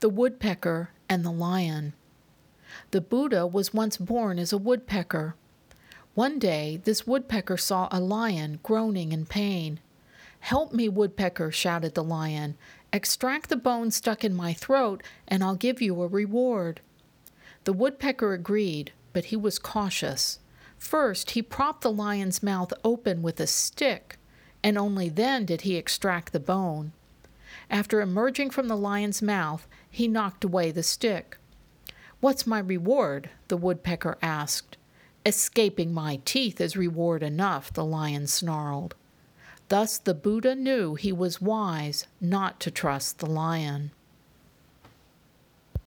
The Woodpecker and the Lion. The Buddha was once born as a woodpecker. One day, this woodpecker saw a lion groaning in pain. "Help me, woodpecker," shouted the lion. "Extract the bone stuck in my throat, and I'll give you a reward." The woodpecker agreed, but he was cautious. First, he propped the lion's mouth open with a stick, and only then did he extract the bone. After emerging from the lion's mouth, he knocked away the stick. "What's my reward?" the woodpecker asked. "Escaping my teeth is reward enough," the lion snarled. Thus the Buddha knew he was wise not to trust the lion.